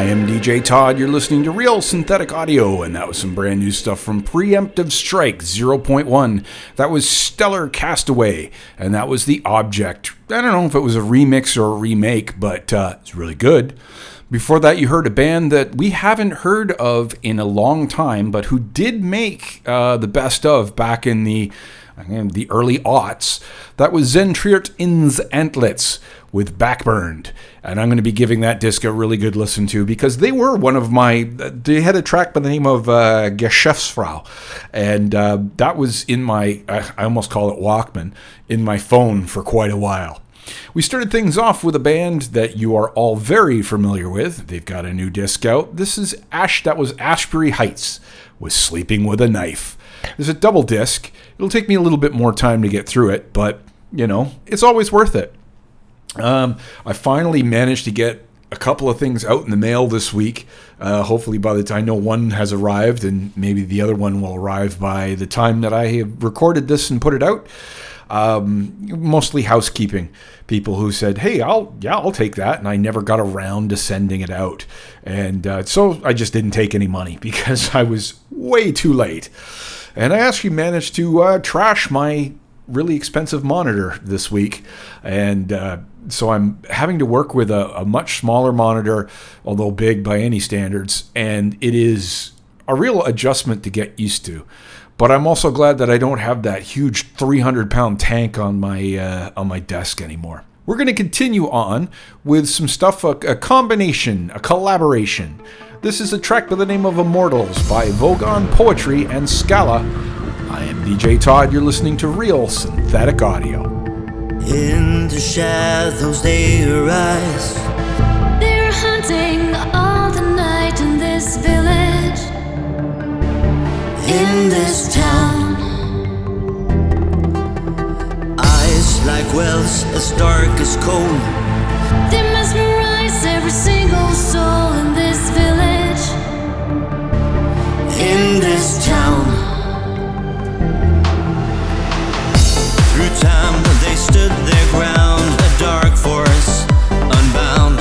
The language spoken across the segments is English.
am DJ Todd. You're listening to Real Synthetic Audio, and that was some brand new stuff from Preemptive Strike 0.1. That was Stellar Castaway, and that was The Object. I don't know if it was a remix or a remake, but it's really good. Before that, you heard a band that we haven't heard of in a long time, but who did make the best of back in the early aughts. That was Zentriert ins Antlitz with Backburned. And I'm going to be giving that disc a really good listen to because they were one of my... They had a track by the name of Geschäftsfrau. And that was in my... I almost call it Walkman, in my phone for quite a while. We started things off with a band that you are all very familiar with. They've got a new disc out. This is That was Ashbury Heights with Sleeping with a Knife. There's a double disc. It'll take me a little bit more time to get through it, but, it's always worth it. I finally managed to get a couple of things out in the mail this week. Hopefully by the time I know one has arrived, and maybe the other one will arrive by the time that I have recorded this and put it out. Mostly housekeeping people who said, hey, I'll take that, and I never got around to sending it out, and so I just didn't take any money because I was way too late. And I actually managed to trash my really expensive monitor this week, and so I'm having to work with a much smaller monitor, although big by any standards, and it is a real adjustment to get used to. But I'm also glad that I don't have that huge 300-pound tank on my desk anymore. We're going to continue on with some stuff, a combination, a collaboration. This is a track by the name of Immortals by Vogon Poetry and Scala. I am DJ Todd. You're listening to Real Synthetic Audio. In the shadows they arise. They're hunting all the night in this village, in this town. Eyes like wells as dark as coal. they mesmerize every single soul in this village, In this town. Through time they stood their ground, a dark force unbound.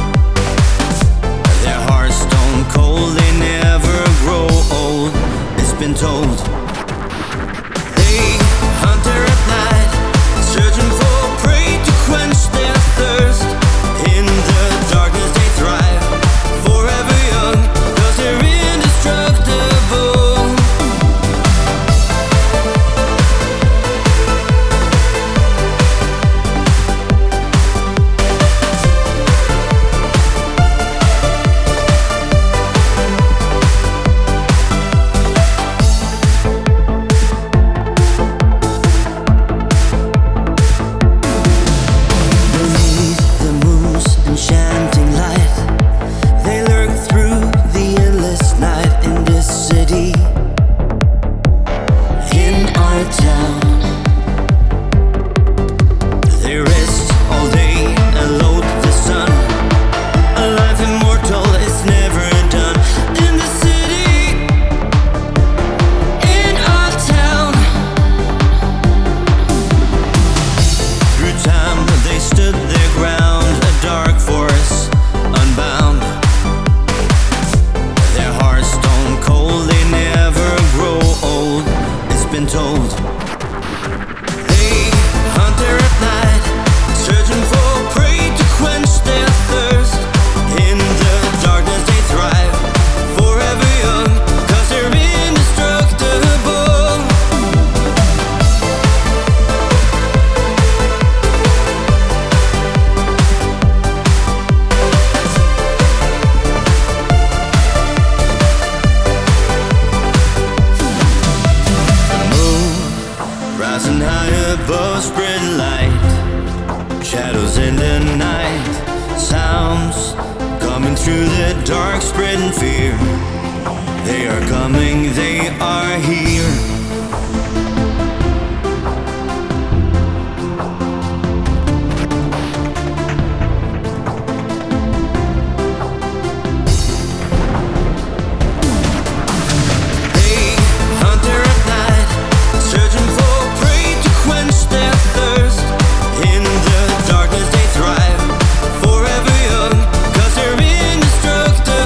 Their hearts stone cold, they never grow old, it's been told. They hunt her at night, searching for prey to quench their thirst. In the darkness they thrive, forever young, 'cause they're indestructible. Beneath the moon's enchanting light, they lurk through the endless night in this city, in our town. They rest all day and load the sun. A life immortal is never done. In the city, in our town. Through time they stood their ground, a dark force unbound. Their hearts stone cold, they never grow old, it's been told. They hunt her at night, searching for prey to quench their thirst. In the darkness they thrive, forever young, 'cause they're indestructible. Moon rising high above, spread light. Shadows in the night, sounds coming through the dark, spreading fear. They are coming, they are here. They hunt her at night, searching for prey to quench their thirst. In the darkness they thrive, forever young, 'cause they're indestructible.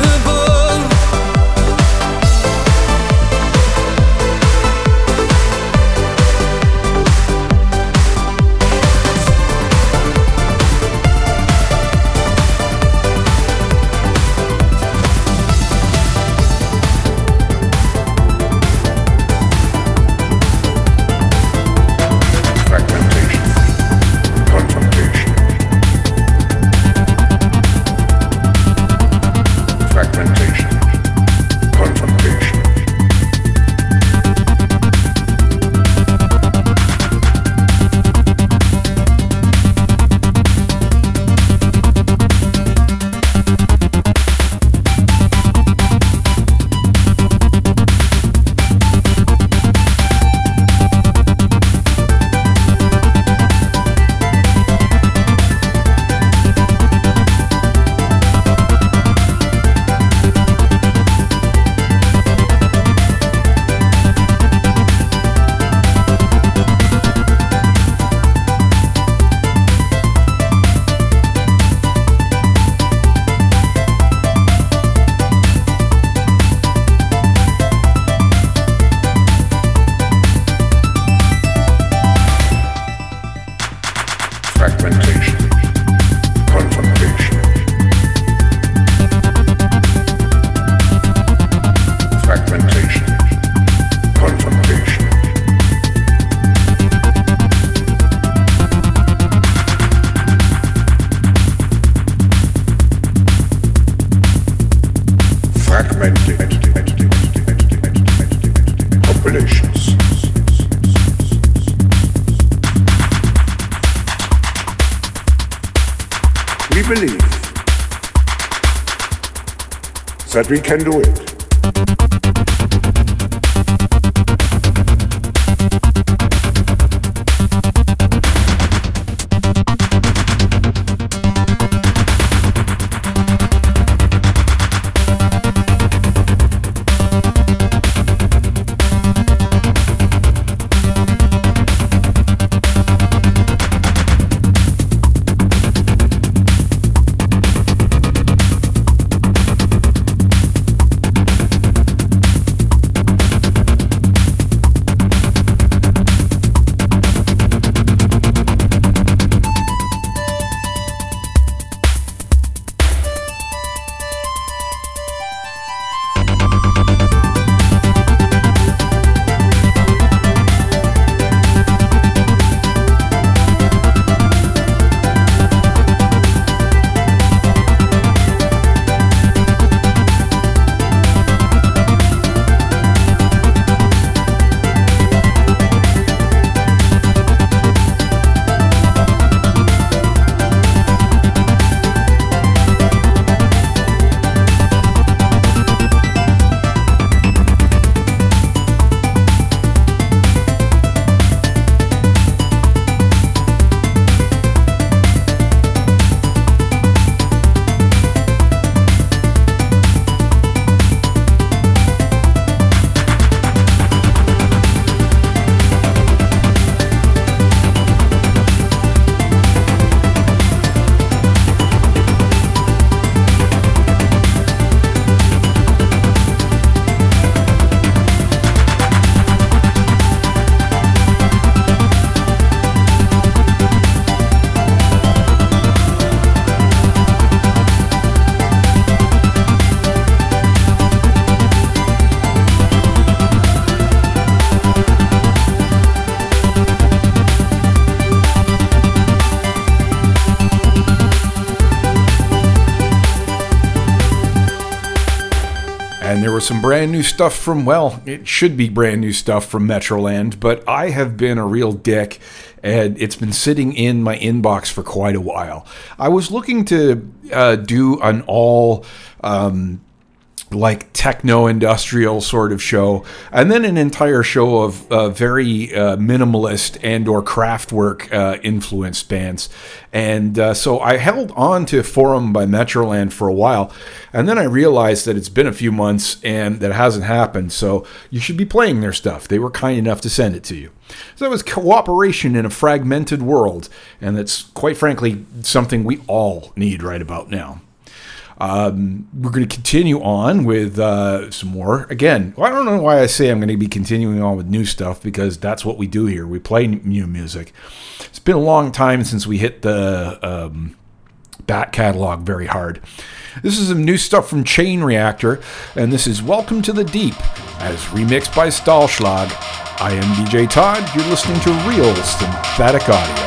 we believe that we can do it. And there was some brand new stuff from, well, it should be brand new stuff from Metroland, but I have been a real dick, and it's been sitting in my inbox for quite a while. I was looking to do an all like techno-industrial sort of show, and then an entire show of very minimalist and or Kraftwerk influenced bands. And so I held on to Forum by Metroland for a while, and then I realized that it's been a few months and that hasn't happened, so you should be playing their stuff. They were kind enough to send it to you. So that was cooperation in a fragmented world, and that's, quite frankly, something we all need right about now. We're going to continue on with some more. Again, I don't know why I say I'm going to be continuing on with new stuff, because that's what we do here. We play new music. It's been a long time since we hit the back catalog very hard. This is some new stuff from Chain Reactor, and this is Welcome to the Deep, as remixed by Stahlschlag. I am DJ Todd. You're listening to Real Synthetic Audio.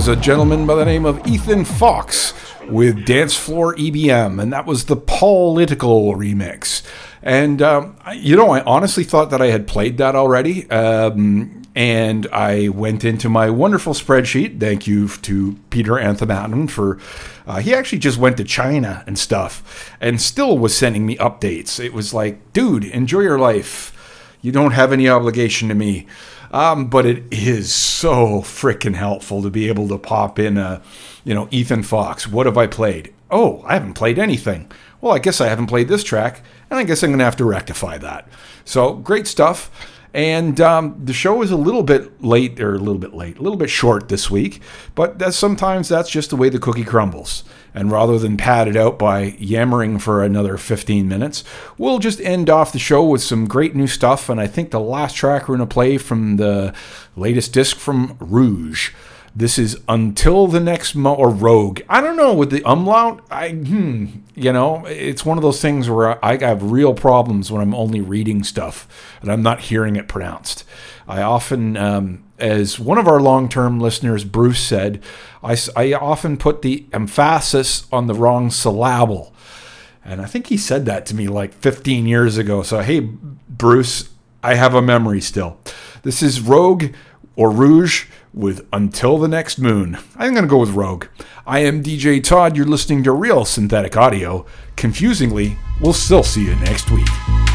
was a gentleman by the name of Ethan Fox with Dance Floor EBM, and that was the Political remix. And, I honestly thought that I had played that already, and I went into my wonderful spreadsheet. Thank you to Peter Anthematten for, he actually just went to China and stuff, and still was sending me updates. It was like, dude, enjoy your life. You don't have any obligation to me. But it is so freaking helpful to be able to pop in Ethan Fox. What have I played? Oh, I haven't played anything. Well, I guess I haven't played this track, and I guess I'm going to have to rectify that. So, great stuff. And the show is a little bit short this week, but sometimes that's just the way the cookie crumbles. And rather than pad it out by yammering for another 15 minutes, we'll just end off the show with some great new stuff. And I think the last track we're going to play from the latest disc from Rouge. This is Until the Next or Rogue. I don't know, with the umlaut, it's one of those things where I have real problems when I'm only reading stuff and I'm not hearing it pronounced. I often, as one of our long-term listeners, Bruce, said, I often put the emphasis on the wrong syllable. And I think he said that to me like 15 years ago. So, hey, Bruce, I have a memory still. This is Rogue or Rouge with Until the Next Moon. I'm going to go with Rogue. I am DJ Todd. You're listening to Real Synthetic Audio. Confusingly, we'll still see you next week.